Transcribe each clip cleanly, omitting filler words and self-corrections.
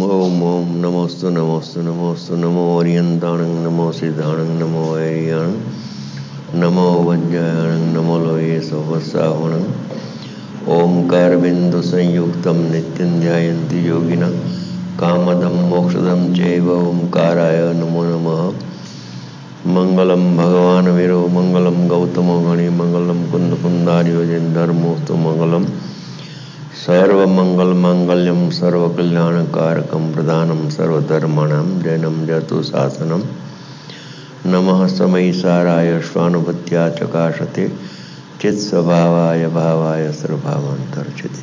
ओम ओम नमोस्तु नमोस्तु नमोस्तु नमो ओरियंताणं नमो सिद्धाणं नमो ऐरियाणं नमो वज्रायणं नमो लोये सोवस्सावणं ओंकार बिंदु संयुक्तं नित्यं ध्यायन्ति योगिनः कामदं मोक्षदं चैव ओंकाराय नमो नमः। मंगलम भगवान वीरो मंगलम गौतमो गणि मंगलम कुंद कुंदार्यो जैन धर्मोस्तु मंगलम सर्वमंगल मांगल्यम सर्वकल्याणकारकम प्रदानम सर्वधर्माणां जैनम जतु शासनम नमः समयिसाराय स्वानुभूत्या चकाशते चित्स्वभावाय भावाय सर्वभावान्तर्चिते।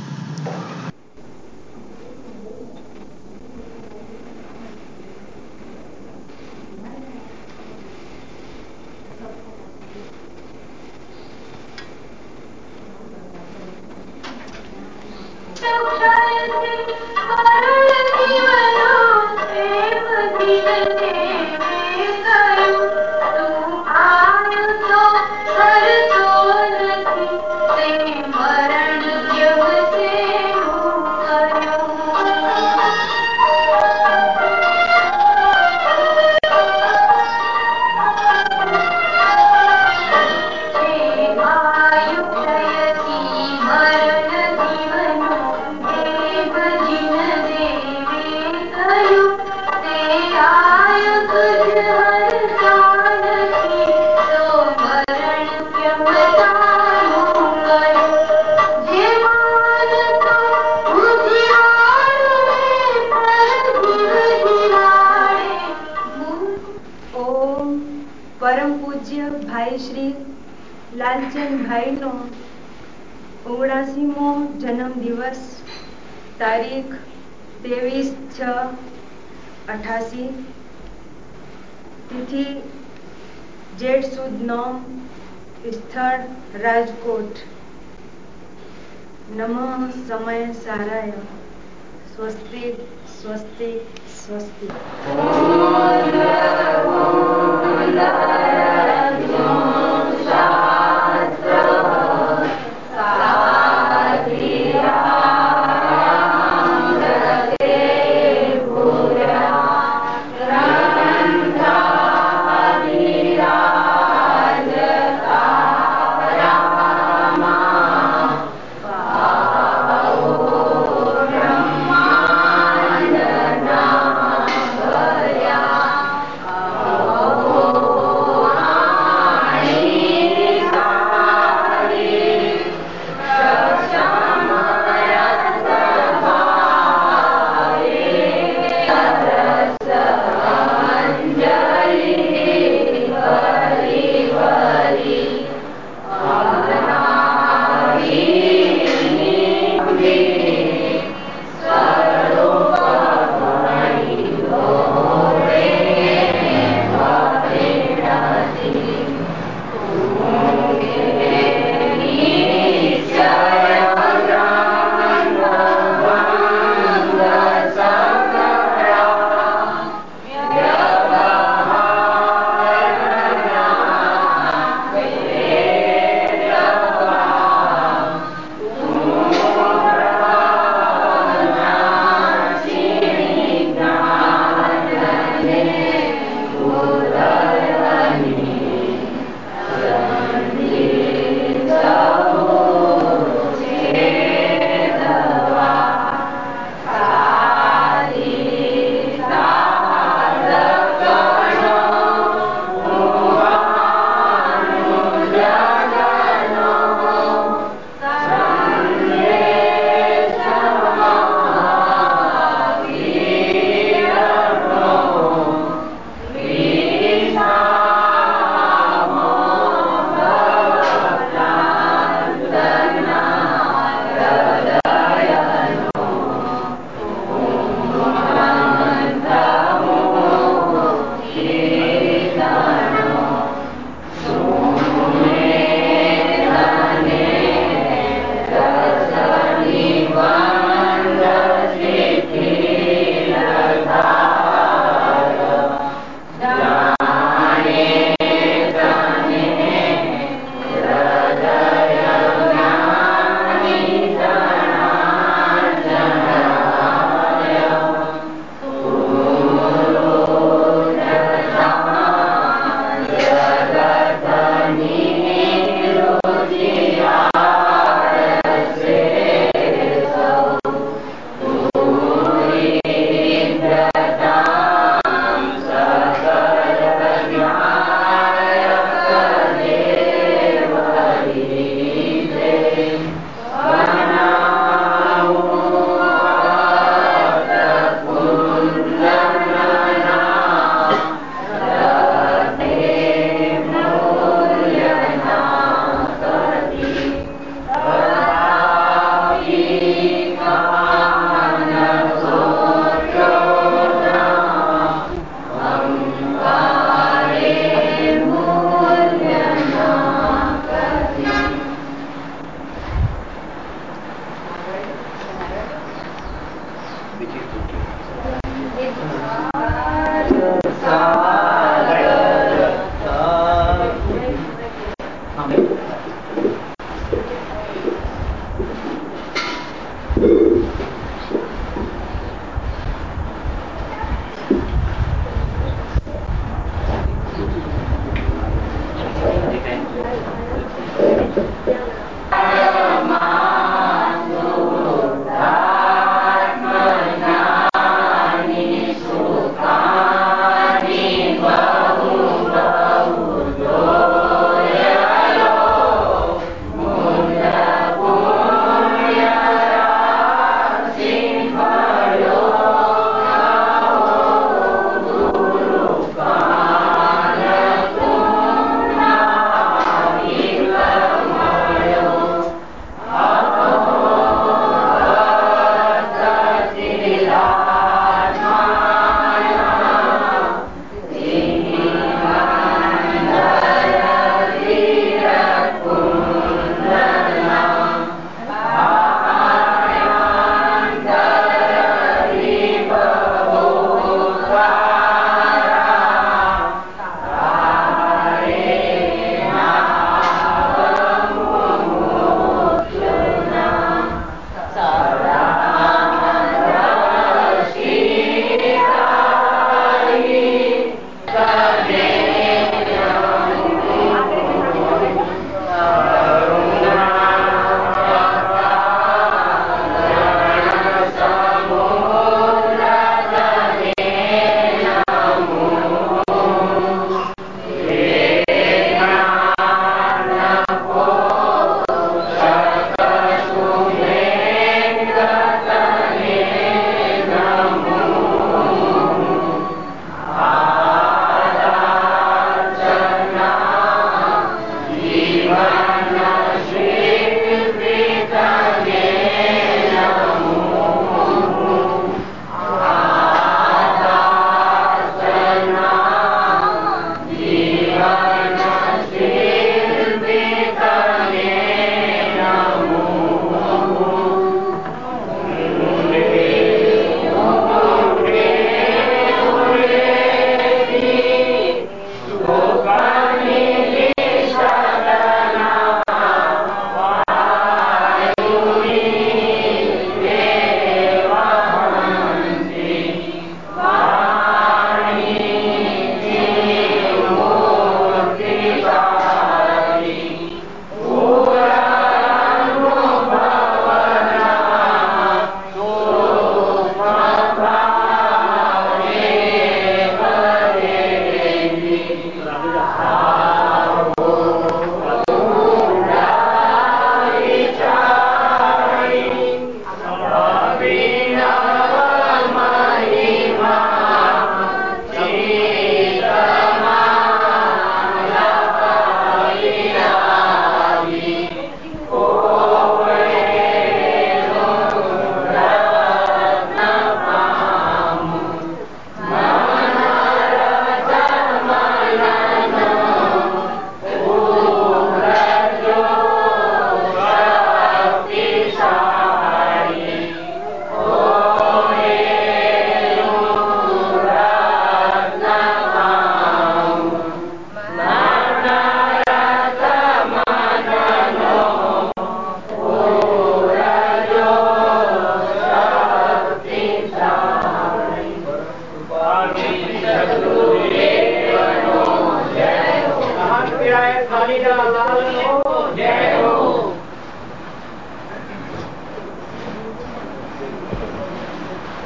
परम पूज्य भाई श्री लालचंद भाई नो 79મો जन्म दिवस तारीख 23/6/88 तिथि जेठ सुद 9 स्थल राजकोट। नमः समय साराय स्वस्ति स्वस्ति स्वस्ति।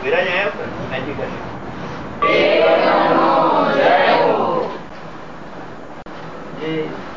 વિરાજ આવ્યો નથી કર્યું. જે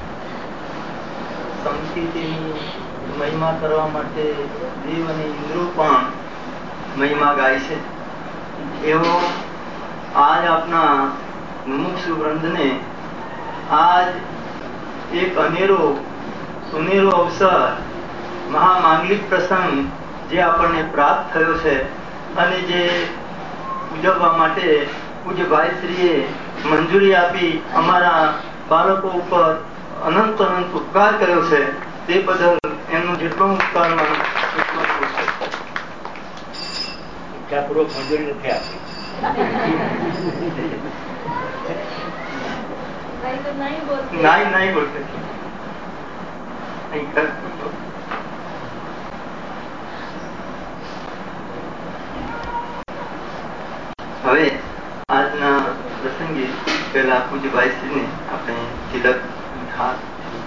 સંસ્કૃતિની મહિમા કરવા માટે દેવ અને ઇન્દ્રો પણ મહિમા ગાય છે. એવો આજ આપના મુમુક્ષુ વૃંદને આજ એક અનેરો સુનેરો અવસર, મહામાંગલિક પ્રસંગ જે આપણને પ્રાપ્ત થયો છે અને જે ઉજવવા માટે પૂજ્ય ભાઈશ્રીએ મંજૂરી આપી અમારા બાળકો ઉપર અનંત અનંત ઉપકાર કર્યો છે, તે બદલ એમનો જેટલો ઉપકાર ઈચ્છાપૂર્વક મંજૂરી નથી આપી. નહીં બોલતે. હવે આજના પ્રસંગે પહેલા પૂજ્ય ભાઈશ્રીને આપણે તિલક હાથ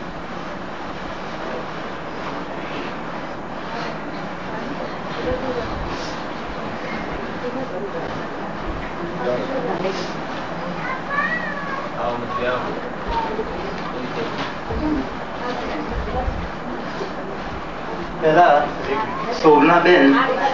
પહેલા શોભનાબેન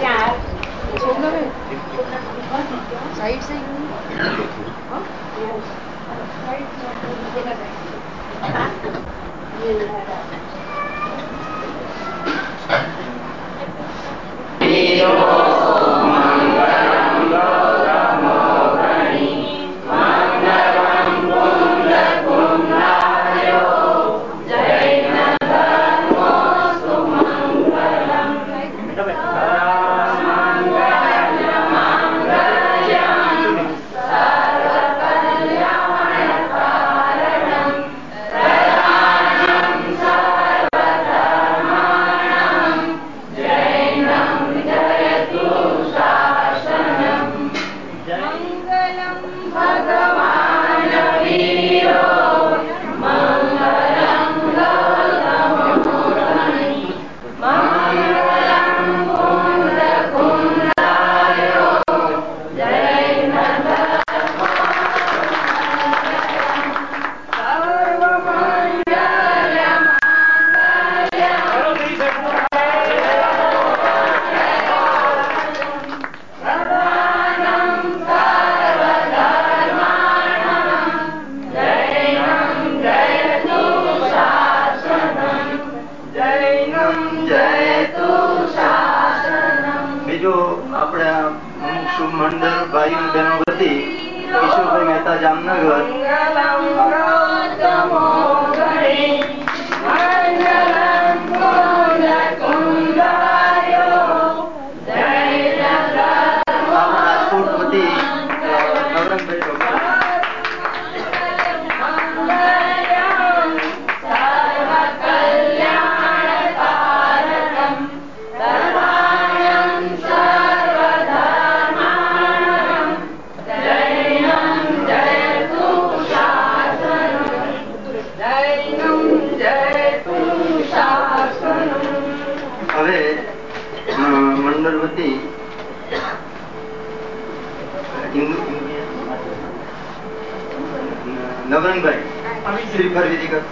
નવરંગભાઈ શ્રીફળ વિધિ કર.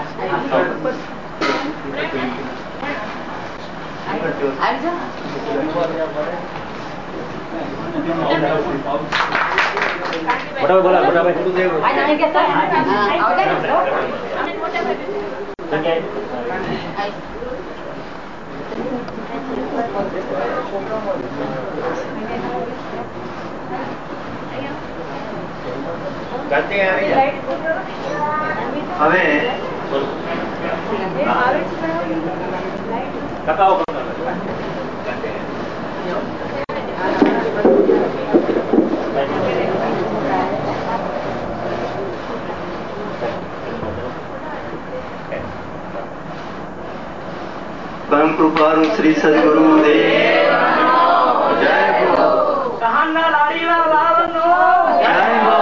હવે પરમ કૃપાળુ શ્રી સદગુરુ દેવ જય હો. કહાના લાડીલા લાલનો જય હો.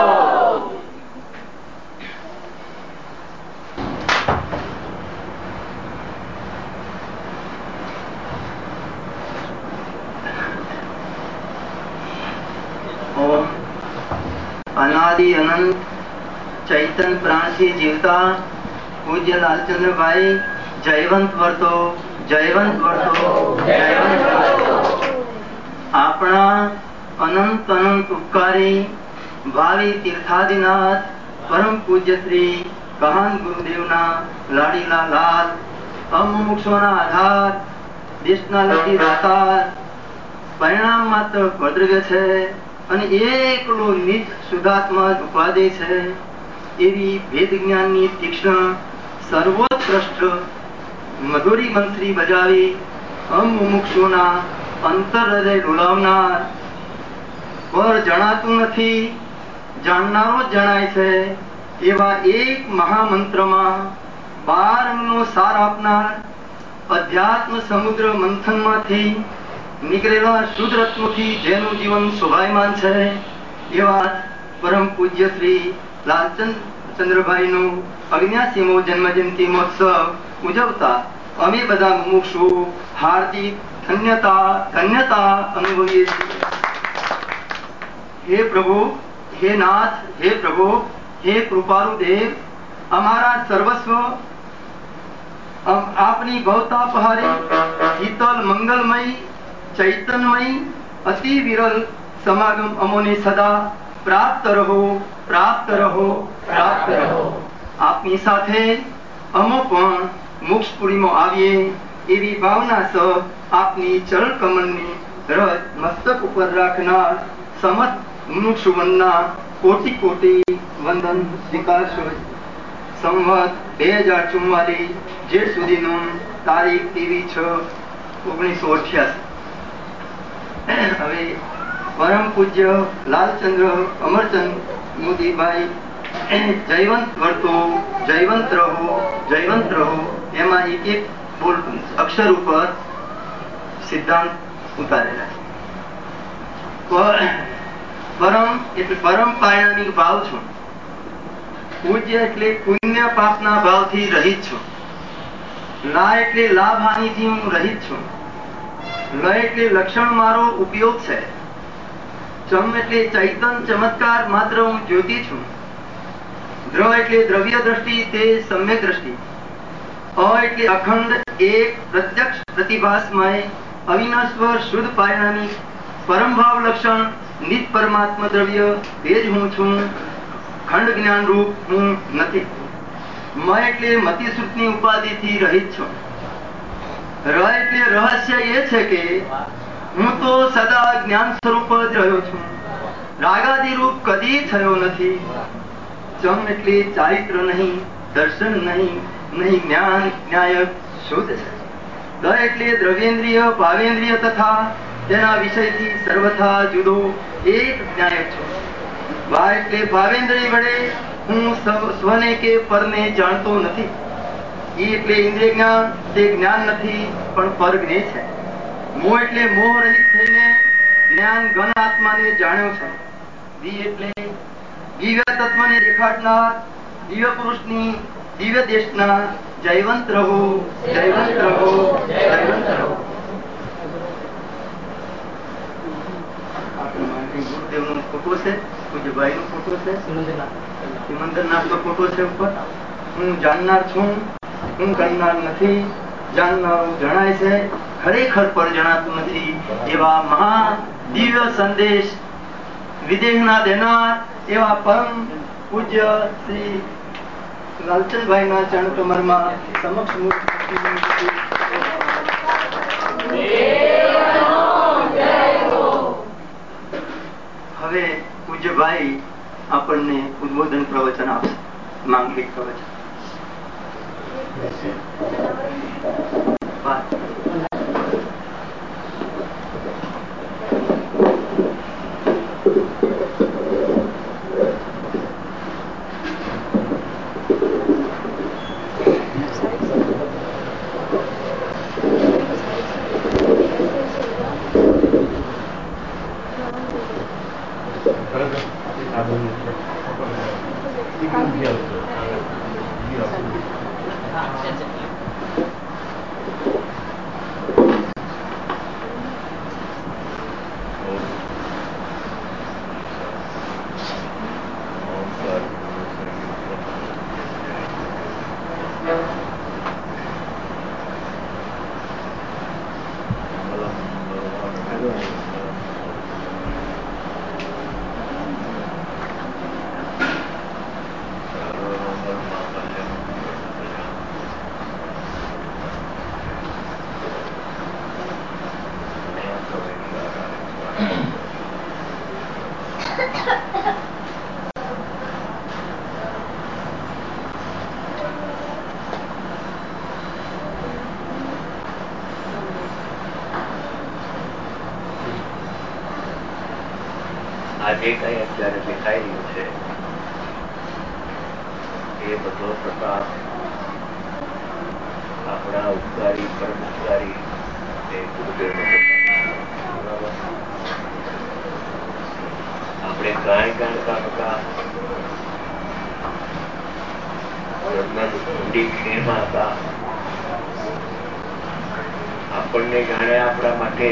अनादि अनंत चैतन प्राण થી જીવતા પૂજ્ય લાલચંદ્રભાઈ જયવંત વર્તો, જયવંત વર્તો, જયવંત વર્તો. આપણા અનંત અનંત ઉપકારી ભાવિ તીર્થાદિનાથ પરમ પૂજ્ય શ્રી કહાન ગુરુદેવના લાડીલા લાલ, અમુક્ષોના આધાર, દેશના લડી દાતાર, પરિણામ માત્ર પદ્રવ્ય છે અને એકલો નિજ શુદ્ધાત્મા જ ઉપાદેય છે એવી વેદ જ્ઞાનની તીક્ષ્ણ સર્વોત્કૃષ્ટ મધુરી મંત્રી બજાવી અમુક્ષોના અંતર હૃદય ડોલાવનાર, પર જણાતું નથી જાણનારો જણાય છે એવા એક મહામંત્રમાં 12 અંગનો સાર આપનાર, અધ્યાત્મ સમુદ્ર મંથનમાંથી નીકળેલા શુદ્ધ રત્નોથી જેનું જીવન શોભાયમાન છે એવા પરમ પૂજ્ય શ્રી લાલચંદ્રભાઈનો 89મો જન્મજયંતિ મહોત્સવ ઉજવતા અમે બધા મુમુક્ષુ હાર્દિક ધન્યતા અનુભવીએ છીએ. હે પ્રભુ, હે નાથ, હે પ્રભુ, હે કૃપાળુ દેવ, અમારા સર્વસ્વ આપની ભવતાપહારી શીતલ મંગલમય ચૈતન્યમય અતિ વિરલ સમાગમ અમોને સદા પ્રાપ્ત રહો, પ્રાપ્ત રહો, પ્રાપ્ત રહો. આપની સાથે અમો પણ મોક્ષપુરીમાં આવીએ એવી ભાવના સહ આપની ચરણ કમળની રજ મસ્તક ઉપર રાખનાર સમસ્ત મુમુક્ષુવનના કોટી કોટી વંદન સ્વીકારશો. સંવત 2044 જેઠ સુધીનું તારીખ 23/6/1988. હવે પરમ પૂજ્ય લાલચંદ્ર અમરચંદ મોદીભાઈ જયવંત વર્તો, જયવંત રહો, જયવંત રહો એમાં એક એક બોલ અક્ષર ઉપર સિદ્ધાંત ઉતારેલા છે. પરમ એટલે પરમ પારણામિક ભાવ છું. પૂજ્ય એટલે પુણ્ય પાપના ભાવથી રહિત છું. લા એટલે લાભ હાનિથી હું રહિત છું. લ એટલે લક્ષણ મારો ઉપયોગ છે. ચમ એટલે ચૈતન ચમત્કાર માત્ર હું જ્યોતિ છું. દ્ર એટલે દ્રવ્ય દ્રષ્ટિ તે સમ્યક દ્રષ્ટિ. અ એટલે અખંડ એક પ્રત્યક્ષ પ્રતિભાસમય અવિનાશ્વર શુદ્ધ પારણામિક પરમ ભાવ લક્ષણ નિત પરમાત્મા દ્રવ્ય તે જ હું છું. ખંડ જ્ઞાન રૂપ હું નથી. મ એટલે મતિસૂત્રની ઉપાધિથી રહિત છું. ર એટલે રહસ્ય એ છે કે હું તો સદા જ્ઞાન સ્વરૂપ જ રહ્યો છું. રાગાદી રૂપ કદી થયો નથી. ચમ એટલે ચારિત્ર નહીં, દર્શન નહીં, નહીં જ્ઞાન જ્ઞાયક શુદ્ધ છે. દ એટલે દ્રવ્યેન્દ્રિય ભાવેન્દ્રિય તથા તેના વિષયથી સર્વથા જુદો એક જ્ઞાયક છું. વા એટલે ભાવેન્દ્રિય વડે હું સ્વને કે પરને જાણતો નથી. ઈ એટલે ઇન્દ્રિય જ્ઞાન તે જ્ઞાન નથી પણ પર જ્ઞેય છે. મોહ એટલે મોહ રહિત થઈને જ્ઞાન ઘન આત્માને જાણ્યો છે. દી એટલે દિવ્ય તત્વને દેખાડનાર દિવ્ય પુરુષની દિવ્ય દેશના જયવંત રહો, જયવંત રહો, જયવંત રહો. ગુરુદેવનો ફોટો છે, પૂજ્યભાઈનો ફોટો છે, સિમંદરનાથનો ફોટો છે ઉપર. હું જાણનાર છું, હું કરનાર નથી. જાણનારું જણાય છે, ખરેખર પર જણાતું નથી. એવા મહા દિવ્ય સંદેશ વિદેહના દેનાર એવા પરમ પૂજ્ય શ્રી લાલચંદભાઈના ચરણ કમરમાં સમક્ષ હવે પૂજ્યભાઈ આપણને ઉદ્બોધન પ્રવચન આપશે, માંગલિક પ્રવચન. આ જે કઈ અત્યારે દેખાઈ રહ્યું છે એ બધો પ્રતાપ આપણા ઉપકારી પરમ ઉપકારી એ ગુરુદેવનો બરાબર. આપણે ગાય ગાણતા હતા, ઊંડી ખીણમાં હતા. આપણને જાણે આપણા માટે,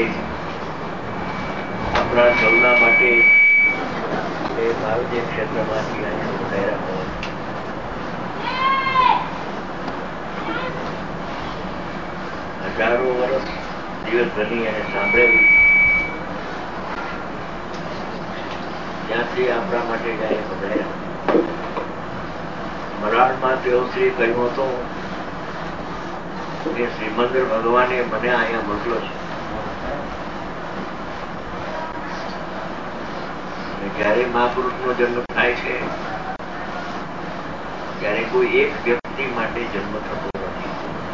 આપણા સૌના માટે એ ભારતીય ક્ષેત્રમાંથી અહીંયા વધાર્યા હોય. હજારો વર્ષ દિવસભરની એને સાંભળેલી, ત્યાંથી આપણા માટે જાય વધાર્યા. મરાળમાં તેઓ શ્રી કહ્યું હતું કે શ્રીમંદર ભગવાને મને અહીંયા મોકલો છે. અને જયારે મહાપુરુષનો જન્મ થાય છે ત્યારે કોઈ એક વ્યક્તિ માટે જન્મ થતો નથી.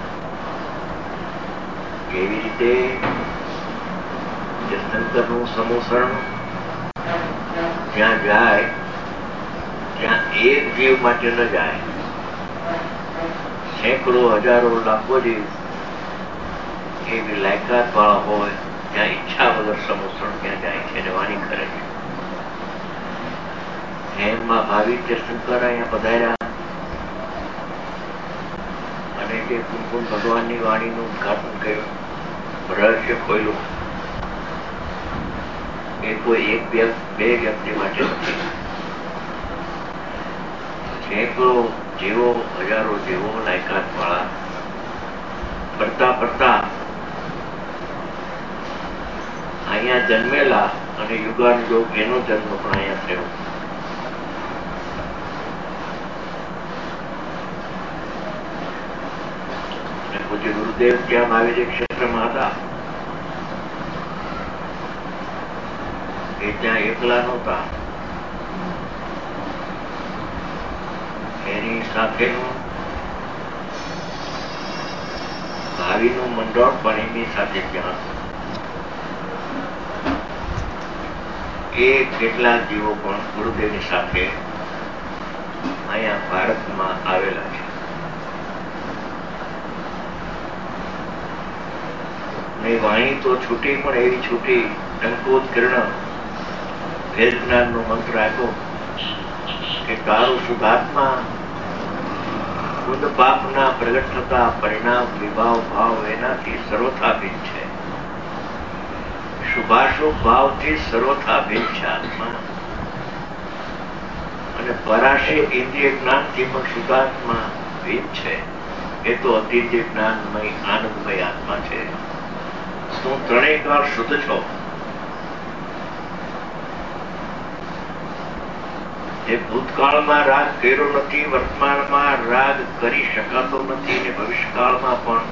કેવી રીતે શંકરનું સમોસરણ જ્યાં જાય ત્યાં એક જીવ માટે ન જાય, સેંકડો હજારો લાખો જીવ એવી લાયકાત વાળા હોય ત્યાં ઈચ્છા વગર સમોસરણ ત્યાં જાય છે અને વાણી કરે છે. એમાં ભાવિ શંકર અહીંયા પધાર્યા અને જે કુમકુમ ભગવાનની વાણીનું ઉદઘાટન કર્યું, રહસ્ય ખોલ્યું. એ કોઈ એક બે વ્યક્તિ માટે નથી, સેંકડો જીવો, હજારો જીવો લાયકાત વાળા ફરતા ફરતા અહીંયા જન્મેલા અને યુગાનુયોગ એનો જન્મ પણ અહીંયા થયો. અને પૂજ્ય ગુરુદેવ ત્યાં મહાવીર ક્ષેત્રમાં હતા એ ત્યાં એકલા નહોતા. એની સાથેનું ભાવિનું મંડળ પણ એની સાથે ત્યાં હતું. એ કેટલાક જીવો પણ ગુરુદેવની સાથે અહીંયા ભારતમાં આવેલા છે. વાણી તો છૂટી, પણ એવી છૂટી ટંકોત્કીર્ણ વેદ જ્ઞાનનો મંત્ર આપ્યો કે તારું શુદ્ધાત્મા ખુદ પાપના પ્રગટ થતા પરિણામ વિભાવ ભાવ એનાથી સર્વથા ભિન્ન છે. શુભાશુભ ભાવથી સર્વથા ભિન્ન છે આત્મા. અને પરાશી ઇન્દ્રિય જ્ઞાનથી પણ શુદ્ધાત્મા ભિન્ન છે. એ તો અતિન્દ્રિય જ્ઞાનમય આનંદમય આત્મા છે. તું ત્રણેય કાળ શુદ્ધ છો. એ ભૂતકાળમાં રાગ કર્યો નથી, વર્તમાનમાં રાગ કરી શકાતો નથી, ને ભવિષ્યકાળમાં પણ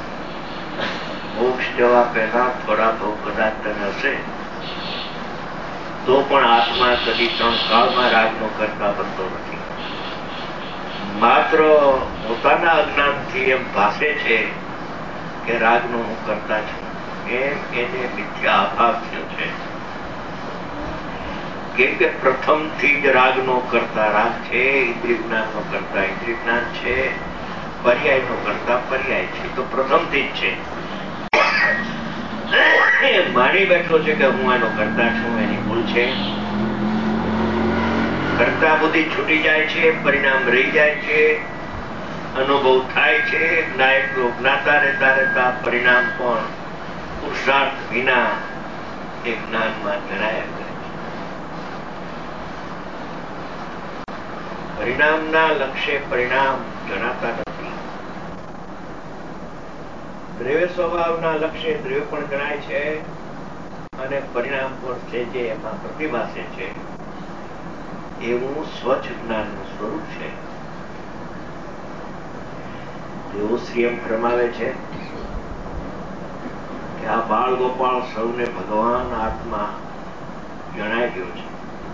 મોક્ષ જવા પહેલા થોડા બહુ કદાચ તને હશે તો પણ આત્મા કદી ત્રણ કાળમાં રાગનો કરતા બનતો નથી. માત્ર પોતાના અજ્ઞાનથી એમ ભાસે છે કે રાગનો હું કરતા છું, એમ એને મિથ્યા આભાસ થયો છે. કેમ કે પ્રથમથી જ રાગનો કરતા રાગ છે, ઇન્દ્રિય જ્ઞાનનો કરતા ઇન્દ્રિય જ્ઞાન છે, પર્યાયનો કરતા પર્યાય છે. તો પ્રથમથી જ છે. માની બેઠો છે કે હું એનો કરતા છું, એની ભૂલ છે. કરતા બુદ્ધિ છૂટી જાય છે, પરિણામ રહી જાય છે, અનુભવ થાય છે. જ્ઞાયકો જ્ઞાતા રહેતા રહેતા પરિણામ પણ પુરુષાર્થ વિના એ જ્ઞાનમાં જણાયા કરે. પરિણામના લક્ષ્ય પરિણામ જણાતા નથી. દ્રવ્ય સ્વભાવના લક્ષ્ય દ્રવ્ય પણ જણાય છે અને પરિણામ પણ છે જે એમાં પ્રતિભાસે છે. એવું સ્વચ્છ જ્ઞાનનું સ્વરૂપ છે. તેઓ શ્રી એમ ફરમાવે છે કે આ બાળ ગોપાળ સૌને ભગવાન આત્મા જણાઈ ગયો છે.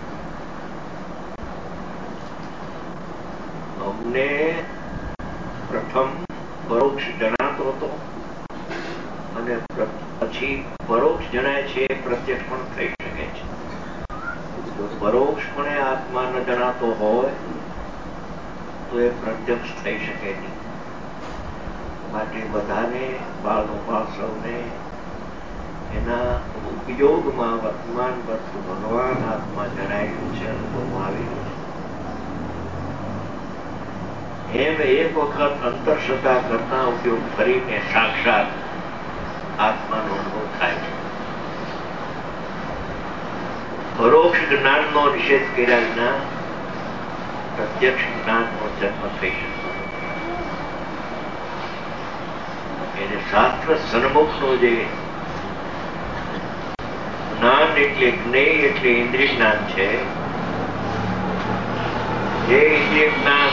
અમને પ્રથમ પરોક્ષ જણાતો હતો અને પછી પરોક્ષ જણાય છે, પ્રત્યક્ષ પણ થઈ શકે છે. જો પરોક્ષપણે આત્મા ન જણાતો હોય તો એ પ્રત્યક્ષ થઈ શકે નહીં. માટે બધાને બાળ સૌને એના ઉપયોગમાં વર્તમાન વસ્તુ ભગવાન આત્મા જણાયેલું છે, અનુભવમાં આવેલું છે. એમ એક વખત અંતરશ્રદ્ધા કરતા ઉપયોગ કરીને સાક્ષાત આત્માનો અનુભવ થાય છે. પરોક્ષ જ્ઞાનનો નિષેધ કર્યા વિના પ્રત્યક્ષ જ્ઞાનનો જન્મ થઈ શકતો નથી. એને શાસ્ત્ર સન્મુખનું જે જ્ઞાન એટલે જ્ઞેય એટલે ઇન્દ્રિય જ્ઞાન છે. જે ઇન્દ્રિય જ્ઞાન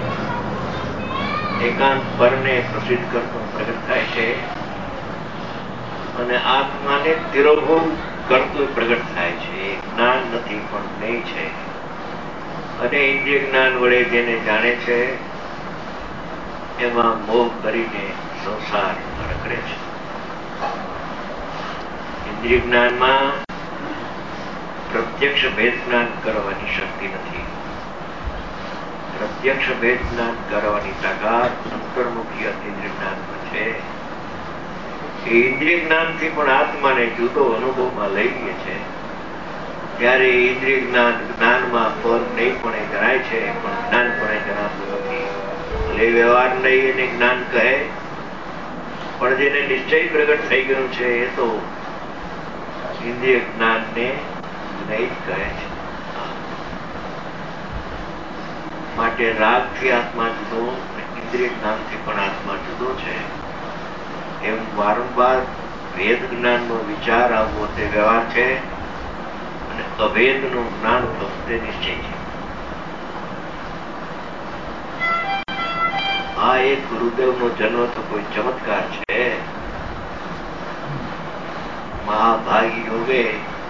એકાંત પરને પ્રસિદ્ધ કરતું પ્રગટ થાય છે અને આત્માને તિરોભૂમ કરતું પ્રગટ થાય છે. એ જ્ઞાન નથી પણ જ્ઞેય છે. અને ઇન્દ્રિય જ્ઞાન વડે જેને જાણે છે એમાં મોહ કરીને સંસાર રખડે છે. ઇન્દ્રિય જ્ઞાનમાં પ્રત્યક્ષ ભેદ જ્ઞાન કરવાની શક્તિ નથી. પ્રત્યક્ષ ભેદ જ્ઞાન કરવાની તાકાત અંતર્મુખી ઇન્દ્રિય જ્ઞાનમાં છે. એ ઇન્દ્રિય જ્ઞાનથી પણ આત્માને જુદો અનુભવમાં લઈ લે છે. ત્યારે ઇન્દ્રિય જ્ઞાનમાં પર નહીં પણ જણાય છે, પણ જ્ઞાન પણ જણાતું નથી. એટલે વ્યવહાર નહીં એને જ્ઞાન કહે, પણ જેને નિશ્ચય પ્રગટ થઈ ગયું છે એ તો ઇન્દ્રિય જ્ઞાનને નહીં કહે છે. માટે રાગથી આત્મા જુદો, ઇન્દ્રિય જ્ઞાનથી પણ આત્મા જુદો છે. એમ વારંવાર ભેદ જ્ઞાનનો વિચાર આવવો તે વ્યવહાર છે અને અભેદનું જ્ઞાન થવું તે નિશ્ચય છે. આ એક ગુરુદેવનો જન્મ તો કોઈ ચમત્કાર છે. મહાભાગી યોગે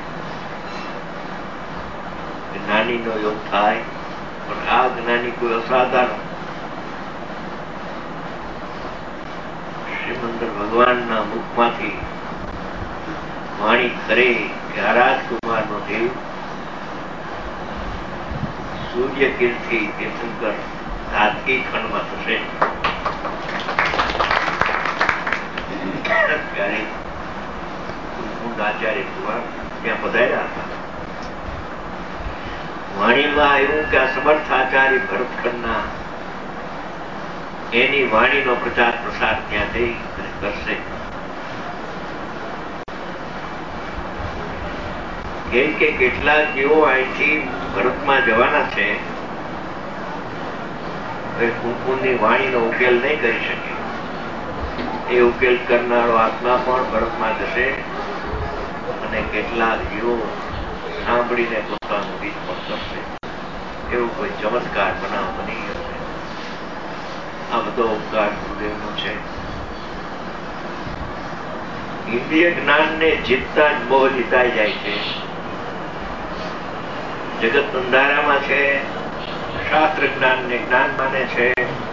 જ્ઞાનીનો યોગ થાય, પણ આ જ્ઞાની કોઈ અસાધારણ શ્રીમંદર ભગવાનના મુખમાંથી વાણી કરે કે આ રાજકુમારનો દેવ સૂર્ય કીર્તિ તીર્થંકર ધાતકી ખંડમાં થશે. ત્યારે આચાર્ય કુમાર ત્યાં પધાર્યા હતા. વાણીમાં આવ્યું કે આ સમર્થ આચાર્ય ભરતખંડના એની વાણીનો પ્રચાર પ્રસાર ત્યાં જઈ અને કરશે. કેમ કે કેટલાક જીવો અહીંથી ભરતમાં જવાના છે, કુમકુમની વાણીનો ઉકેલ નહીં કરી શકે. એ ઉકેલ કરનારો આત્મા પણ ભરતમાં જશે અને કેટલાક જીવો સાંભળીને પોતાનું ગીત પણ કરશે. એવું કોઈ ચમત્કાર બનાવ બની ગયો છે. આ બધો ઉપકાર ગુરુદેવનો છે. ઇન્દ્રિય જ્ઞાનને જીતતા જ મોહ જીતાઈ જાય છે. જગત અંધારામાં છે, શાસ્ત્ર જ્ઞાનને જ્ઞાન માને છે.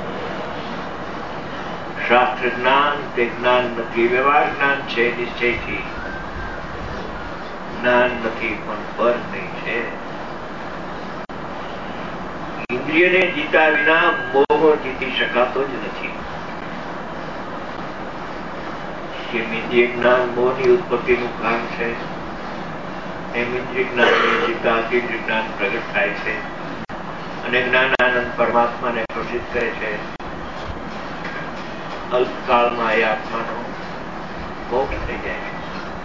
શાસ્ત્ર જ્ઞાન તે જ્ઞાન નથી, વ્યવહાર જ્ઞાન છે. નિશ્ચયથી જ્ઞાન નથી પણ પર નહીં છે. ઇન્દ્રિયને જીતા વિના મોહ જીતી શકાતો જ નથી. જેમ ઇન્દ્રિય જ્ઞાન મોહની ઉત્પત્તિનું કારણ છે, એમ ઇન્દ્રિય જ્ઞાનને જીતા ઇન્દ્રિય જ્ઞાન પ્રગટ થાય છે અને જ્ઞાનાનંદ પરમાત્માને પ્રસિદ્ધ કરે છે. અલ્પકાળમાં એ આત્માનો મોક્ષ થઈ જાય છે.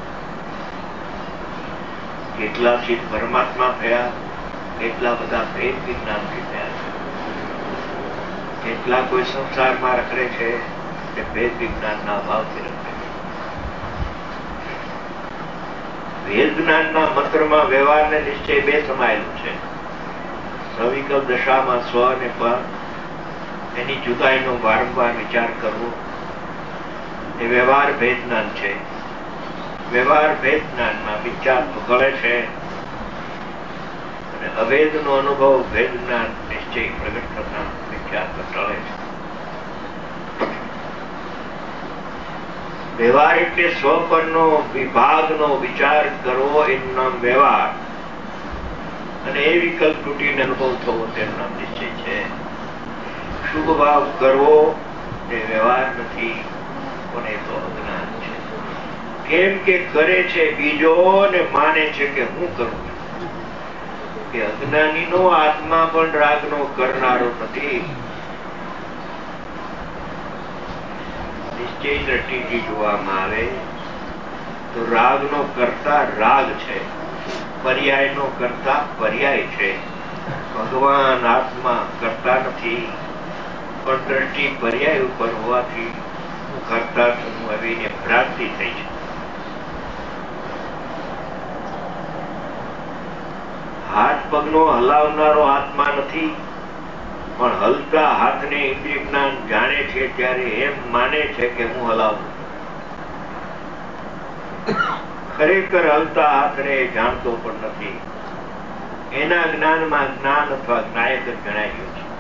કેટલા સિદ્ધ પરમાત્મા થયા, કેટલા બધા ભેદ વિજ્ઞાનથી થયા છે. કેટલા કોઈ સંસારમાં રખડે છે તે ભેદ વિજ્ઞાનના અભાવથી રખડે છે. ભેદ જ્ઞાનના મંત્રમાં વ્યવહાર ને નિશ્ચય બે સમાયેલું છે. સવિકલ્પ દશામાં સ્વ અને પર એની જુદાઈનો વારંવાર વિચાર કરવો એ વ્યવહાર ભેદ જ્ઞાન છે. વ્યવહાર ભેદ જ્ઞાનમાં વિચાર તો ગળે છે અને અભેદનો અનુભવ ભેદ જ્ઞાન નિશ્ચય પ્રગટ થતા વિચાર તો ટળે છે. વ્યવહાર એટલે સ્વપરનો વિભાગનો વિચાર કરવો એનું નામ વ્યવહાર. વિકલ્પ તૂટીને અનુભવ થવો તેનું નામ નિશ્ચય છે. શુભ ભાવ કરવો તે વ્યવહાર નથી, પણ એ તો અજ્ઞાન છે. કેમ કે કરે છે બીજો ને માને છે કે હું કરું છું. કે અજ્ઞાનીનો આત્મા પણ રાગનો કરનારો નથી. નિશ્ચય દ્રષ્ટિથી જોવામાં આવે તો રાગનો કરતા રાગ છે, પર્યાયનો કરતા પર્યાય છે. ભગવાન આત્મા કરતા નથી, પણ દ્રષ્ટિ પર્યાય ઉપર હોવાથી હું કરતા છું એવીને ભ્રાંતિ થઈ છે. હાથ પગનો હલાવનારો આત્મા નથી, પણ હલતા હાથને ઇન્દ્રિય જ્ઞાન જાણે છે ત્યારે એમ માને છે કે હું હલાવું. ખરેખર હલતા હાથને જાણતો પણ નથી. એના જ્ઞાનમાં જ્ઞાન અથવા જ્ઞાયક જ ગણાઈ ગયું છે.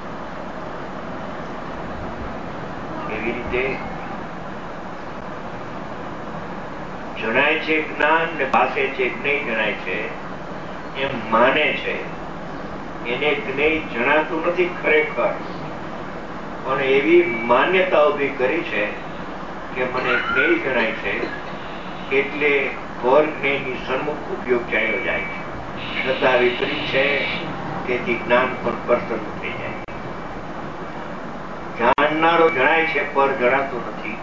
એવી રીતે જણાય છે જ્ઞાન ને પાસે છે જ્ઞેય જણાય છે એમ માને છે. એને જ્ઞેય જણાતું નથી ખરેખર, પણ એવી માન્યતા ઉભી કરી છે કે મને જ્ઞેય જણાય છે એટલે પર જ્ઞેયની સન્મુખ ઉપયોગ ચાલ્યો જાય છે. છતાં વિપરીત છે, તેથી જ્ઞાન પર પ્રસન્ન થઈ જાય. જાણનારો જણાય છે પર જણાતું નથી.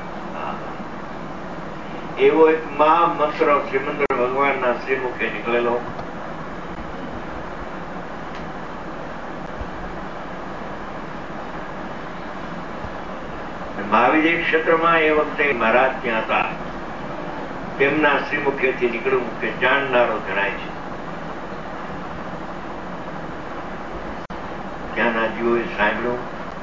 એવો એક મહામંત્ર શ્રીમંદર ભગવાનના શ્રીમુખે નીકળેલો. મહાવિજય ક્ષેત્રમાં એ વખતે મહારાજ ત્યાં હતા. તેમના શ્રીમુખેથી નીકળ્યું કે જાણનારો જણાય છે. ત્યાંના જીવોએ સાંભળ્યું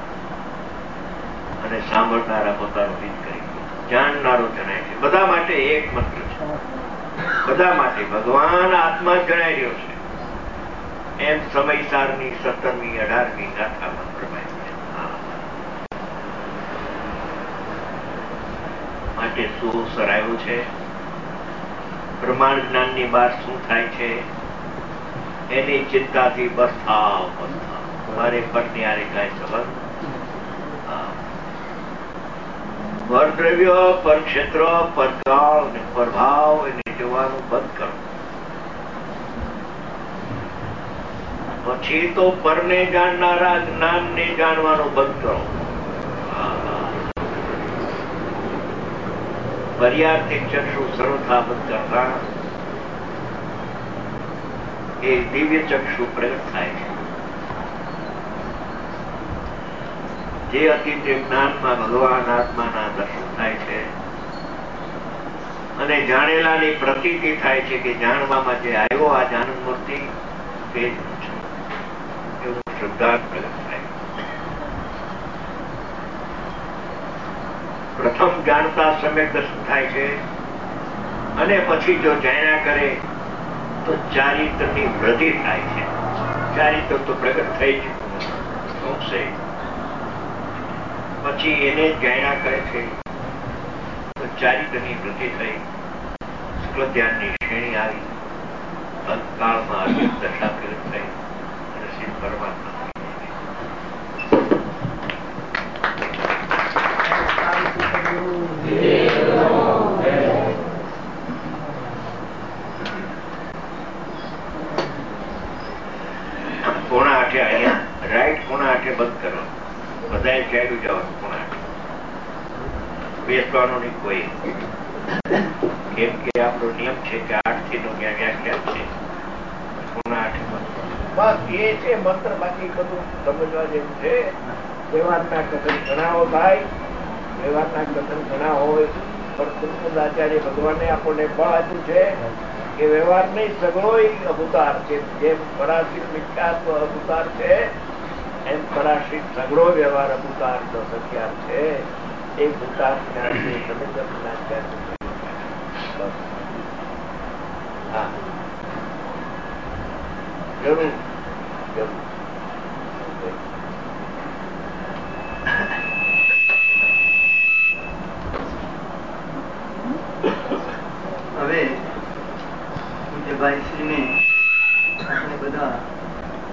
અને સાંભળનારા પોતાનું હિત કરી. જાણનારો જણાય છે. બધા માટે એક મંત્ર છે. બધા માટે ભગવાન આત્મા જણાઈ રહ્યો છે. એમ સમયસારની 17મી 18મી ગાથામાં પ્રમાય છે. માટે શું સરાયો છે? પ્રમાણ જ્ઞાનની બહાર શું થાય છે એની ચિંતાથી બસ થાવ. મારે પરની આરે કાંઈ સંબંધ. પરદ્રવ્ય, પરક્ષેત્ર, પરકાળ અને પરભાવ એને જોવાનું બંધ કરો. પછી તો પરને જાણનારા જ્ઞાનને જાણવાનું બંધ કરો. પર્યાર્થિક ચક્ષુ સર્વથા બંધ કરતા એ દિવ્ય ચક્ષુ પ્રગટ થાય છે. જે અતિદ્રિય જ્ઞાનમાં ભગવાન આત્માના દર્શન થાય છે અને જાણેલાની પ્રતીતિ થાય છે કે જાણવામાં જે આવ્યો આ આનંદ મૂર્તિ તે જ હું છું એવું શ્રદ્ધા પ્રગટ થાય. પ્રથમ જાણતા સમ્યક દર્શન થાય છે અને પછી જો જાણ્યા કરે તો ચારિત્રની વૃદ્ધિ થાય છે. ચારિત્ર તો પ્રગટ થઈ ચૂક્યું છે, પછી એને જાણ્યા કરે છે તો ચારિત્રની વૃદ્ધિ થઈ, શુક્લ ધ્યાનની શ્રેણી આવી, અંતકાળમાં અદ્ભુત દશા પ્રગટ થઈ અને શ્રી પરમાત્મા પોણા આઠે અહીંયા રાઈટ પોણા આઠે બંધ કરવાનું. બધાએ ચાલ્યું જવાનું પોણા આઠે. બેસવાનું નહીં કોઈ. કેમ કે આપણો નિયમ છે કે 8 થી 9 વ્યાખ્યા છે. પોણા આઠે બસ એ છે મંત્ર. બાકી બધું સમજવા જેવું છે. વ્યવહારના કથન ઘણા થાય, વ્યવહારના કથન ઘણા હોય, પણ કુલકુંદ આચાર્ય ભગવાને આપણને બળ આપ્યું છે કે વ્યવહાર નહીં સગળોય અવતાર છે. જેમ પરાશિત વિખ્યાત અવતાર છે એમ પરાશિત સગળો વ્યવહાર અવતાર સત્યાર છે. એક ભૂતાર જ્ઞાન છે, સમંદર જ્ઞાન છે. હા, જરૂર જરૂર. હવે પૂજ્યભાઈ શ્રીને આપણે બધા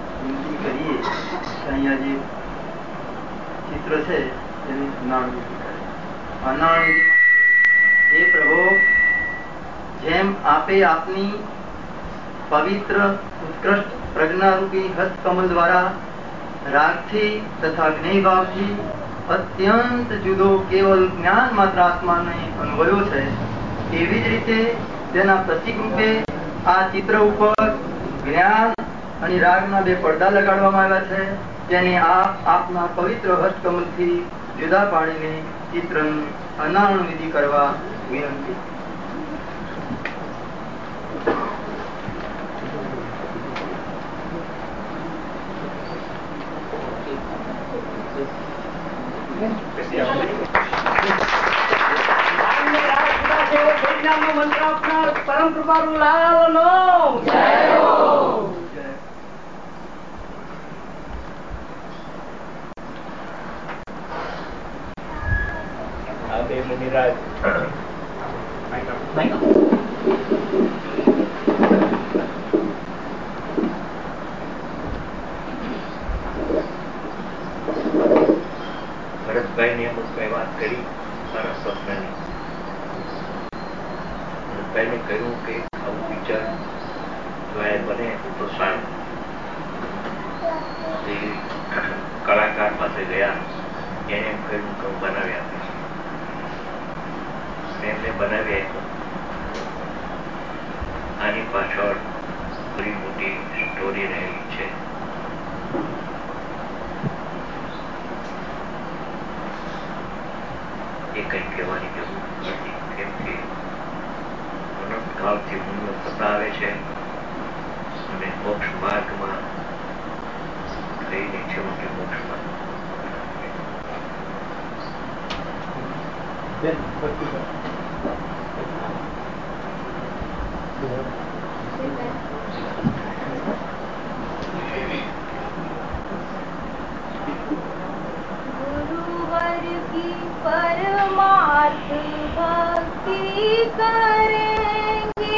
અહીંયા જે ચિત્ર છે એની અનાવૃત્તિ કરે. અનાવૃત્તિ માટે હે પ્રભુ, જેમ આપે આપની પવિત્ર ઉત્કૃષ્ટ પ્રજ્ઞારૂપી હસ્તકમલ દ્વારા રાગથી તથા જ્ઞેયભાવથી અત્યંત જુદો કેવલ જ્ઞાન માત્ર આત્માને અનુભવ્યો છે, એવી જ રીતે તેના પ્રતીક રૂપે આ ચિત્ર ઉપર જ્ઞાન અને રાગના બે પડદા લગાડવામાં આવ્યા છે, જેને આપના પવિત્ર હસ્તકમલથી જુદા પાડીને ચિત્રનું અનાવરણ વિધિ કરવા વિનંતી. પરમ કૃપાળુ લાલનો જય હો. આદે મુનિરાજ ભરતભાઈ ને અમુક કઈ વાત કરી મારા સ્વપ્નની. ભરતભાઈને કહ્યું કે આવું વિચાર બને તો સારું. કલાકાર પાસે ગયા, એને એમ કહ્યું કે હું બનાવી આપીશ. એમને બનાવી આપ્યું. આની પાછળ બધી મોટી સ્ટોરી રહેલી છે. એ કઈ કહેવાની જરૂર નથી, કેમ કે અનંતકાળથી મુનિઓ થતા આવે છે અને મોક્ષ માર્ગમાં થઈને છેવટે મોક્ષમાં गुरुवर की परमार्थ भक्ति करेंगे,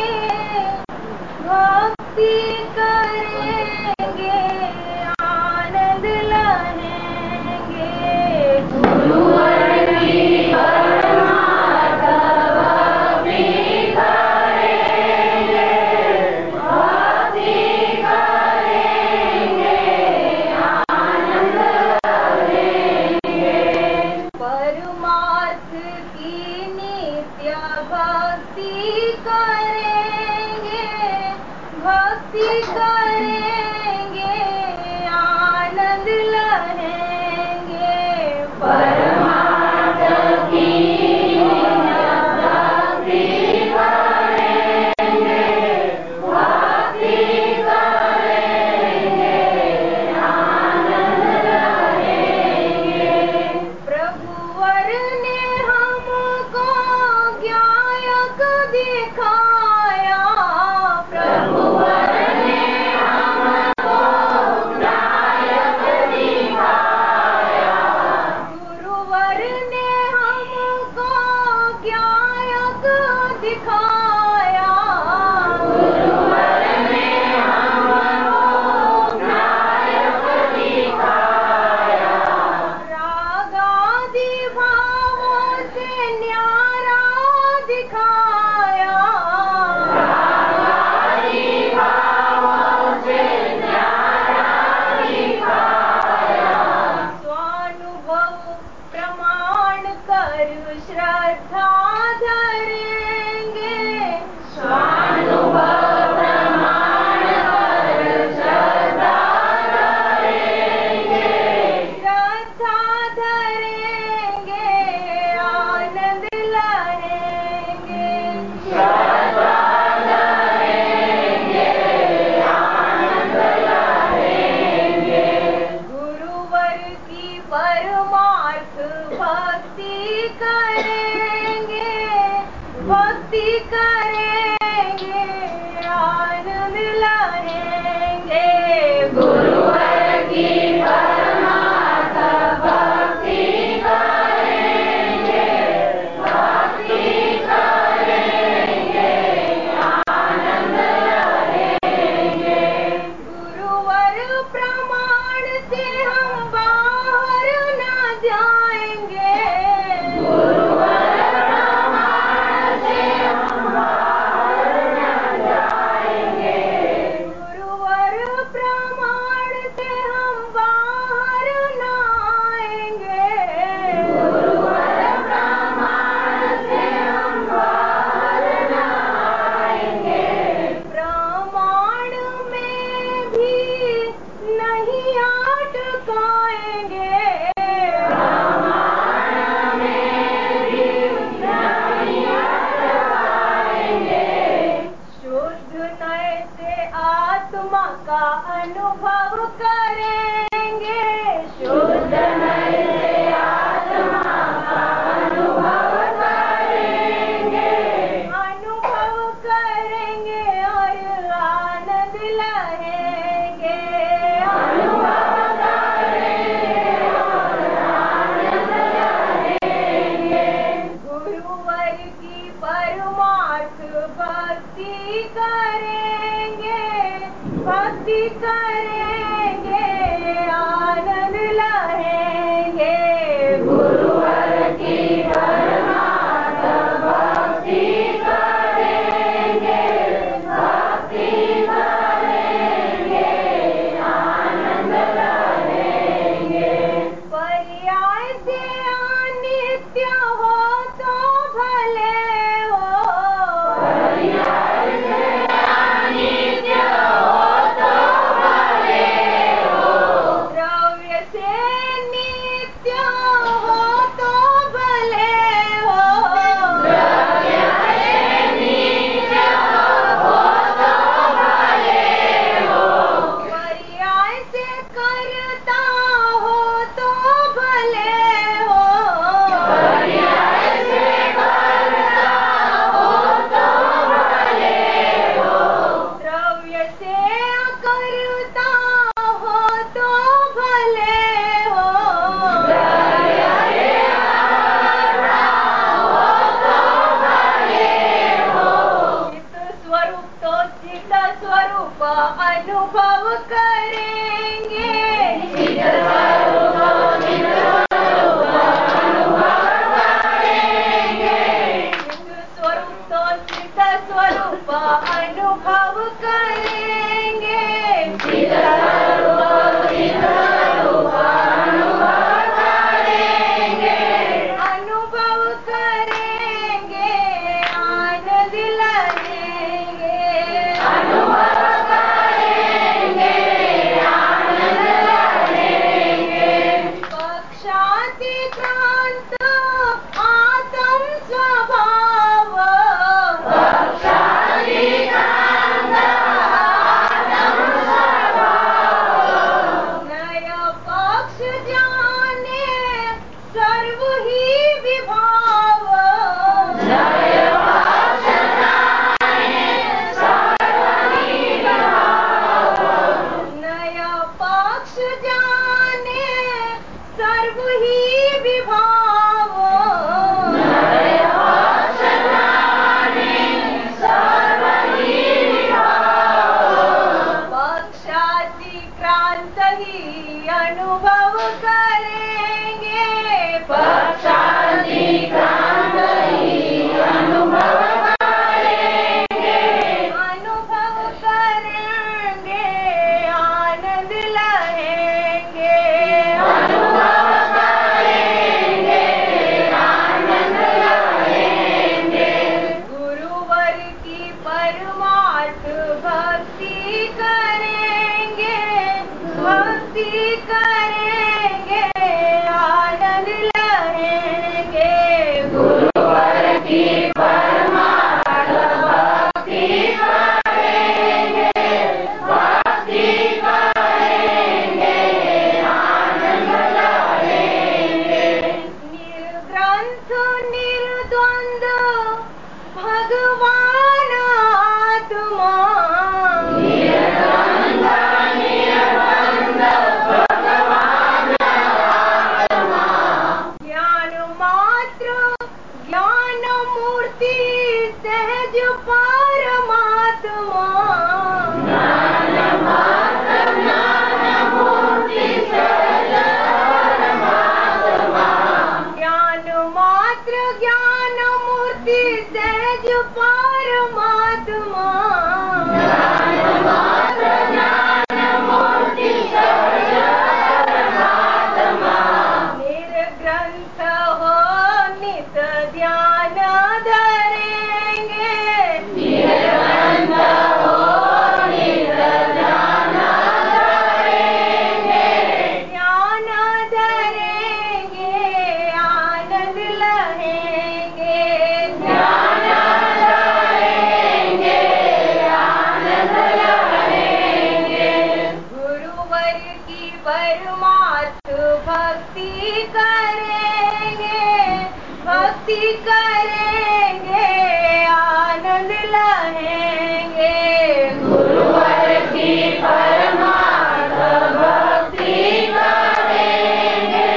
भक्ति करेंगे, आनंद लहेंगे. गुरुवर की परमार्थ भक्ति करेंगे, भक्ति करेंगे, आनंद लहेंगे. परमार्थ की नित्य भक्ति करेंगे, भक्ति करेंगे, आनंद लहेंगे. परमार्थ की नित्य भक्ति करेंगे, भक्ति करेंगे, आनंद लहेंगे. प्रभुवर ने हमको ज्ञायक दिखाया, प्रभुवर ने हमको ज्ञायक दिखाया, गुरुवर ने हमको ज्ञायक दिखाया, गुरुवर ने हमको ज्ञायक दिखाया. रागादि भावों से न्यारा दिखाया, रागादि भावों से न्यारा दिखाया. स्वानुभव प्रमाण कर श्रद्धा धरेंगे, स्वानुभव प्रमाण कर श्रद्धा धरेंगे, श्रद्धा धरेंगे, आनंद लहेंगे. श्रद्धा धरेंगे, आनंद लहेंगे. गुरुवर की परमार्थ भक्ति करेंगे, भक्ति करेंगे, आनंद लहेंगे. गुरुवर की परमार्थ भक्ति करेंगे, भक्ति करेंगे, आनंद लहेंगे. गुरुवर प्रमाण से हम का अनुभव करेंगे, शुद्ध नर से आत्मा का अनुभव करेंगे, अनुभव करेंगे और आनंद लहेंगे, अनुभव करेंगे और आनंद लहेंगे। गुरुवर की परमार्थ भक्ति करेंगे, भक्ति करेंगे, आनंद लहेंगे। गुरुवर की परमार्थ भक्ति करेंगे, भक्ति करेंगे, आनंद लहेंगे। पर्याय से अनित्य हो तो भले हो, पर्याय से अनित्य हो तो भले हो, द्रव्य से नित्य हो तो भले हो, द्रव्य से नित्य हो तो भले हो, पर्याय से करता हो तो भले हो, पर्याय से करता हो तो भले हो, द्रव्य से करता हो तो भले हो, द्रव्य से करता हो तो भले हो। चित्त स्वरूप तो चित्त स्वरूप अनुभव करेंगे, चित्त स्वरूप अनुभव करेंगे, चित्त स्वरूप तो चित्त स्वरूप अनुभव करेंगे, चित्त स्वरूप अनुभव करेंगे, अनुभव करेंगे, आनंद लहेंगे, अनुभव करेंगे, आनंद लहेंगे। पक्षातिक्रांत आत्म स्वभाव, पक्षातिक्रांत आत्म स्वभाव, नय पक्ष जाने सर्व ही विभाव, नय पक्ष जाने सर्व ही विभाव, नय पक्ष जाने सर्व ही विभाव, नय पक्ष जाने सर्व ही विभाव। पक्षातिक्रांत ही अनुभव करेंगे, पक्षातिक्रांत ही अनुभव करेंगे, अनुभव करेंगे, आनंद लहेंगे, अनुभव करेंगे, आनंद लहेंगे। गुरुवर की परमार्थ भक्ति करेंगे, भक्ति करेंगे, आनंद लहेंगे। गुरुवर की परमार्थ भक्ति करेंगे, भक्ति करेंगे, आनंद लहेंगे। निर्ग्रंथ निर्द्वंद्व भगवान आत्मा, निर्ग्रंथ निर्द्वंद्व भगवान परमार्थ भक्ति करेंगे आनंद लहेंगे। गुरुवर की परमार्थ भक्ति करेंगे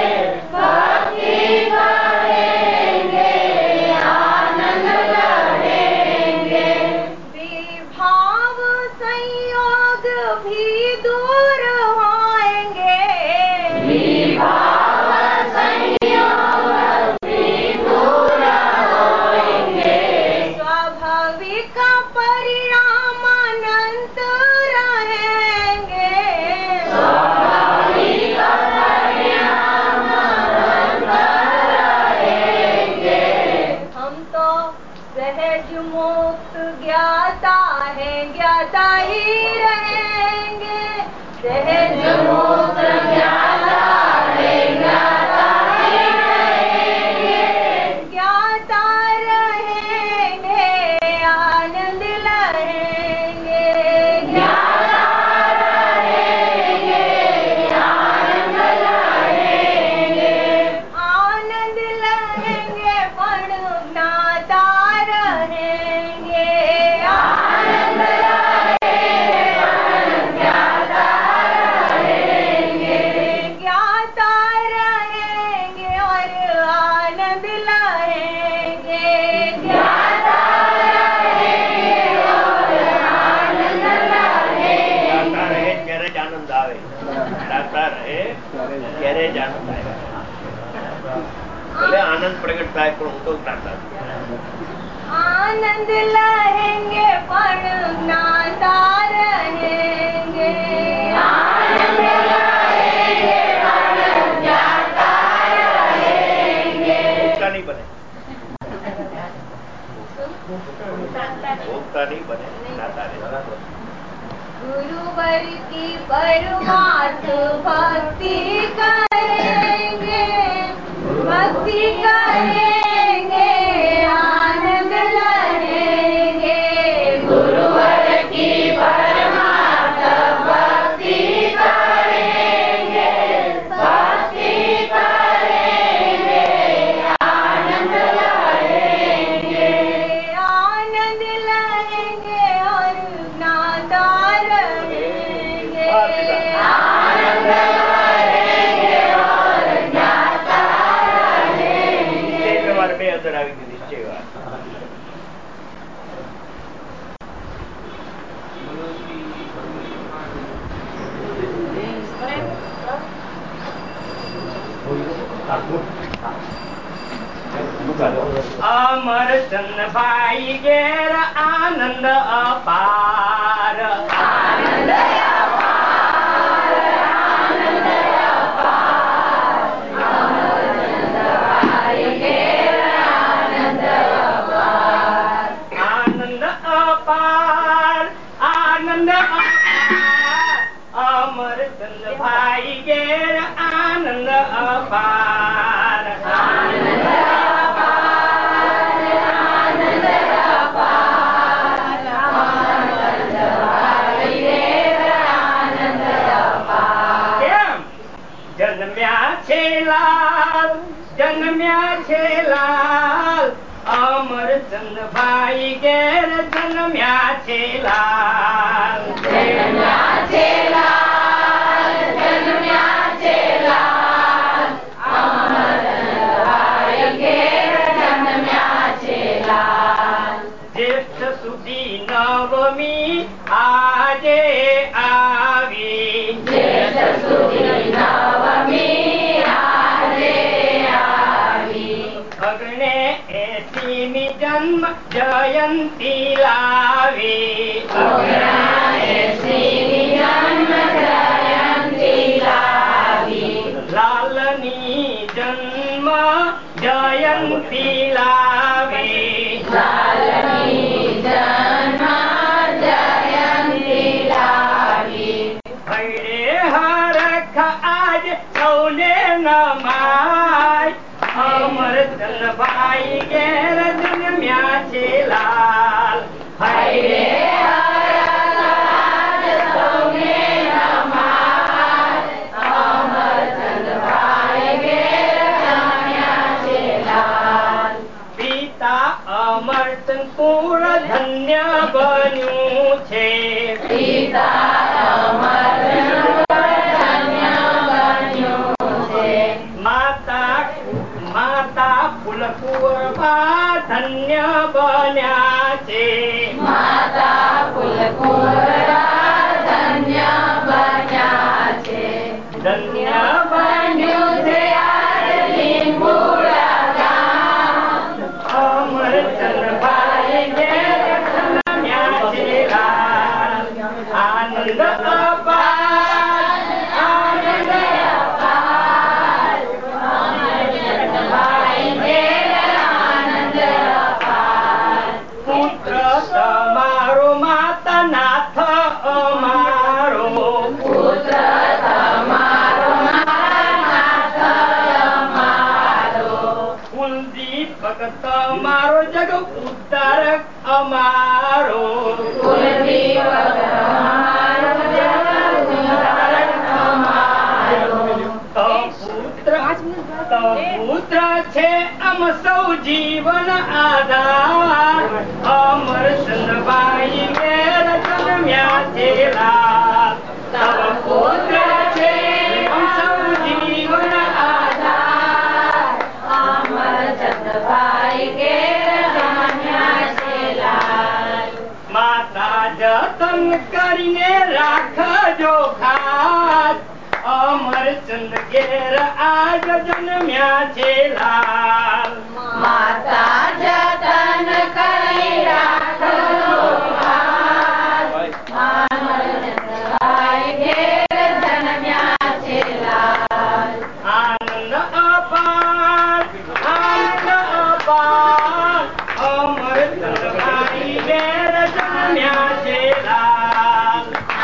आनंद लहेंगे। विभाव संयोग भी दूर होएंगे। विभाव संयोग भी दूर होएंगे। स्वाभाविक परिणाम अनंत रहेंगे। स्वाभाविक परिणाम अनंत रहेंगे। हम तो सहज मुक्त ज्ञाता है, ज्ञाता ही रहेंगे। सहज मुक्त ज्ञाता है, ज्ञाता ही रहेंगे। ज्ञाता रहेंगे आनंद लहेंगे। ज्ञाता रहेंगे आनंद लहेंगे। आनंद लहेंगे पण ज्ञाता रहेंगे। आनंद लहेंगे पण ज्ञाता रहेंगे। ज्ञाता रहेंगे और आनंद लहेंगे। ज्ञाता रहेंगे और आनंद लहेंगे। ગાતા રહે ત્યારે જ આનંદ આવે. ગાતા રહે ત્યારે જ આનંદ આવે. ભલે આનંદ પ્રગટ થાય પણ હું તો ગાતા છું. आनंद लहेंगे पण ज्ञाता रहेंगे। आनंद लहेंगे पण ज्ञाता रहेंगे। ભોગતા નહીં બને. ભોગતા નહીં બને. ગાતા રહે. गुरुवर की परमार्थ भक्ति करेंगे आनंद लहेंगे। गुरुवर की परमार्थ भक्ति करेंगे आनंद लहेंगे। आनंद लहेंगे और ज्ञाता रहेंगे। आनंद लहेंगे और ज्ञाता रहेंगे। નિશ્ચય વ્યવહાર બે અંદર આવી ગયું. નિશ્ચય વ્યવહાર. अमर चंद भाई गेर आनंद अपार। आनंद अपार आनंद अपार। आनंद भाई गेर आनंद अपार। आनंद अपार आनंद अपार। अमर चंद भाई गेर आनंद अपार। आनंद अपार आनंद अपार। आनंद भाई गेर आनंद अपार। કેમ જન્મ્યા છે લાલ અમરચંદ ભાઈ ઘેર જન્મ્યા છે લાલ। જન્મ્યા છે લાલ જન્મ્યા છે લાલ। અમરચંદ ભાઈ ઘેર જન્મ્યા છે લાલ। જ્યેષ્ઠ સુદી નવમી આજે આવી। જ્યેષ્ઠ સુદી નવમી આજે આવી। અગ્ને 80મી જન્મ જયંતી લાવી। 80મી જન્મ જયંતી લાવી। લાલની જન્મ જયંતી લાવી। લાલની જન્મ જયંતી લાવી। ભૈરે હરખ આજ સૌને નમાય। અમરચંદ ભાઈ ઘેર જન્મ્યા છે લાલ। ભૈરે હરખ આજ સૌને નમાય। અમારો જગ ઉદ્ધારક અમારો પુત્ર છે અમ સૌ જીવન આધાર અમર ચંદભાઈ ઘેર જન્મ્યા છે લાલ તવ પુત્ર છે અમ સૌ જીવન આધાર અમર ચંદભાઈ ઘેર જન્મ્યા છે લાલ માતા જતન કરીને રાખજો ખાસ અમરચંદ ઘેર આજ જન્મ્યા છે લાલ માતા જતન કરી રાખજો ખાસ અમરચંદભાઈ ઘેર જન્મ્યા છે લાલ આનંદ અપાર અમરચંદભાઈ ઘેર જન્મ્યા છે લાલ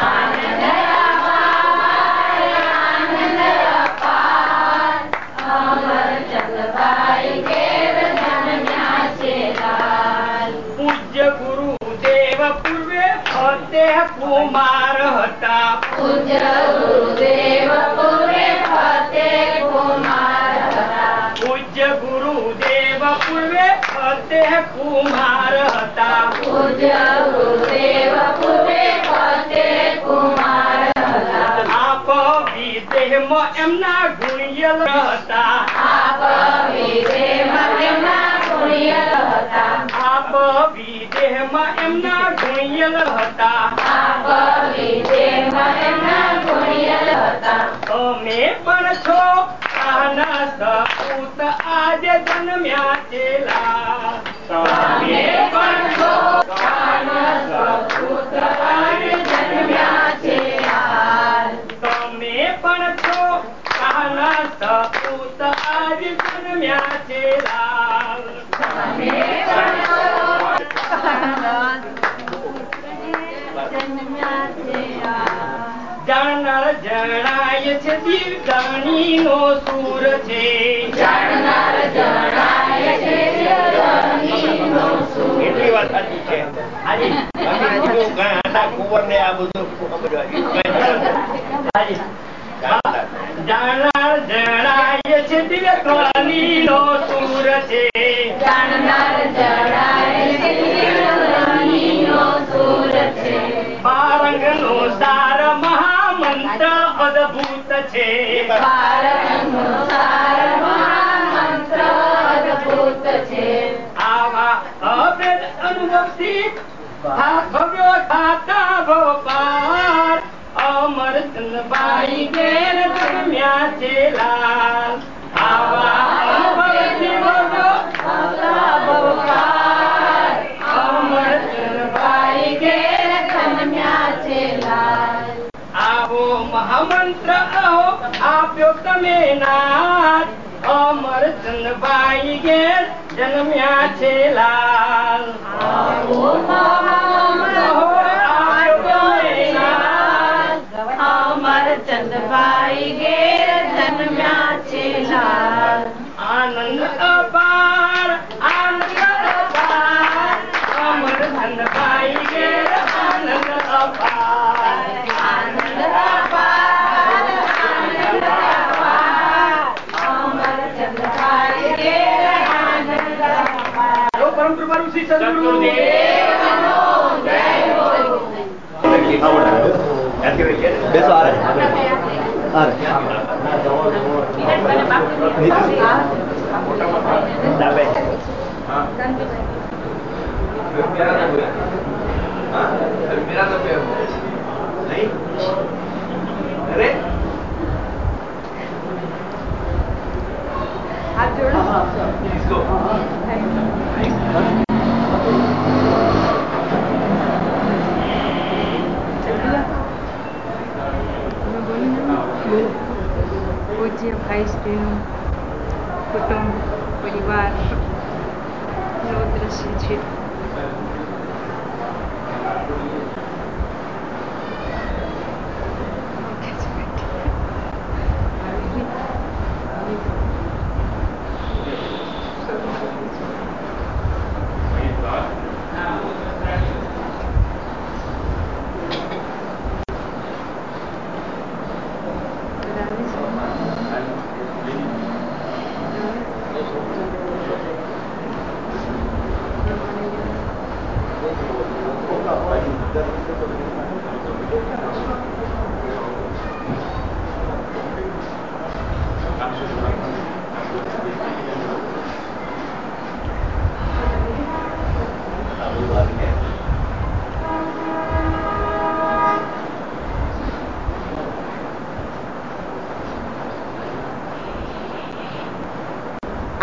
પૂજ્ય ગુરુદેવ પૂર્વે ફતેહ કુમાર હતા પૂજ્ય ગુરુદેવ પૂર્વે ફતેહ કુમાર હતા પૂજ્ય ગુરુદેવ પૂર્વે ફતેહ કુમાર હતા પૂજ્ય ગુરુદેવ પૂર્વે ફતેહ કુમાર હતા આપ વિદેહમાં એમના ગુણિયલ હતા આપ વિદેહમાં એમના ગુણિયલ હતા આપ વિદેહમાં એમના ગુણિયલ હતા આપ વિદેહમાં એમના ગુણિયલ હતા તમે પણ છો આના સપૂત આજે જન્મ્યા છે લાલ તમે પણ છો આના સપૂત આજે જન્મ્યા છે લાલ તમે પણ છો આના સપૂત આજે જન્મ્યા છે લાલ તમે પણ છો જાણનાર જણાય છે દીવદાણી નો સૂર છે જાણનાર જણાય છે દીવદાણી નો સૂર એટલી વાત સાચી છે હાજી ઘણા કુંવર ને આ બધું જાણનાર જણાય છે દીવદાણી નો સૂર છે જાણનાર જણાય છે દીવદાણી નો સૂર છે પારંગ નો સાર મહામંત્ર અદ્ભુત છે પારંગ નો સાર મહામંત્ર અદ્ભુત છે આવા અભેદ અનુભવથી ભવ્યો થાતા ભવપાર અમરચંદભાઈ ઘેર જન્મ્યા છે લાલ આવા અનુભવથી ભવ્યો થાતા ભવપાર અમરચંદભાઈ ઘેર જન્મ્યા છે લાલ આવો મહામંત્ર આપ્યો તમે નાથ અમરચંદભાઈ ઘેર જન્મ્યા છે લાલ આવો મહામંત્ર આપ્યો તમે નાથ અમરચંદભાઈ ઘેર જન્મ્યા છે લાલ આનંદ અપાર અમરચંદભાઈ ઘેર આનંદ અપાર આનંદ અપાર અમરચંદભાઈ ઘેર આનંદ અપાર પરમ કૃપાળુ શ્રી સદગુરુદેવનો જય હો બેસો આ રે हाथ जोड़ो इसको पूज्य भाई श्री कुटुंब परिवार નો દ્રશ્ય છે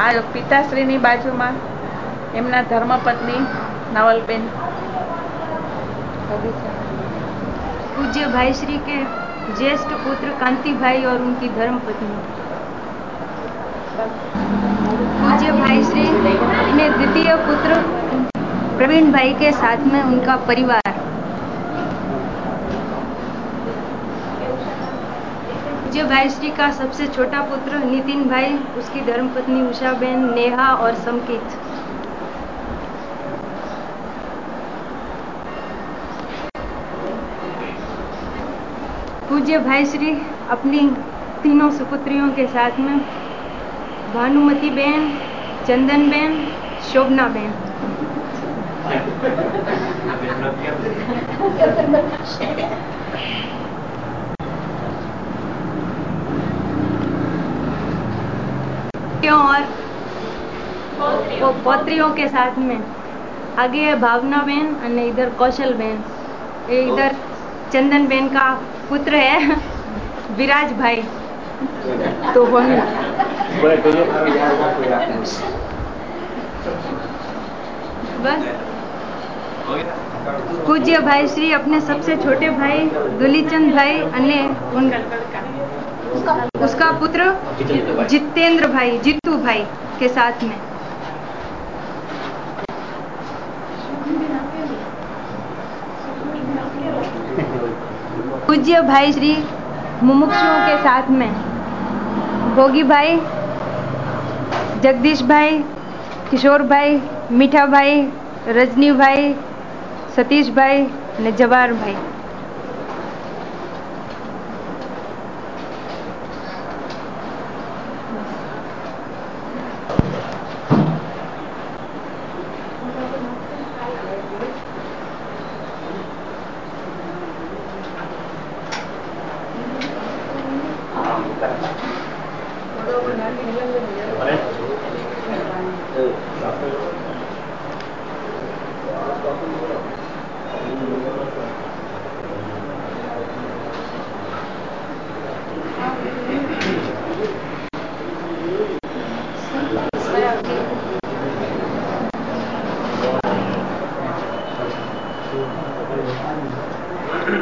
આ પિતાશ્રીની બાજુમાં એમના ધર્મપત્ની નવલબેન पूज्य भाई श्री के ज्येष्ठ पुत्र कांति भाई और उनकी धर्मपत्नी। पूज्य भाई श्री अपने द्वितीय पुत्र प्रवीण भाई के साथ में उनका परिवार। पूज्य भाई श्री का सबसे छोटा पुत्र नितिन भाई, उसकी धर्मपत्नी उषाबेन, नेहा और समकित। पूज्य भाई श्री अपनी तीनों सुपुत्रियों के साथ में भानुमति बेन, चंदन बेन, शोभना बेन। और पौत्रियों के साथ में आगे है भावना बेन और इधर कौशल बेन। ये इधर चंदन बेन का पुत्र है विराज भाई। तो बस पूज्य भाई श्री अपने सबसे छोटे भाई दुलीचंद भाई अने उसका पुत्र जितेंद्र भाई, जीतू भाई के साथ में। पूज्य भाई श्री मुमुक्षुओं के साथ में भोगी भाई, जगदीश भाई, किशोर भाई, मीठा भाई, रजनी भाई, सतीश भाई ने जवाहर भाई।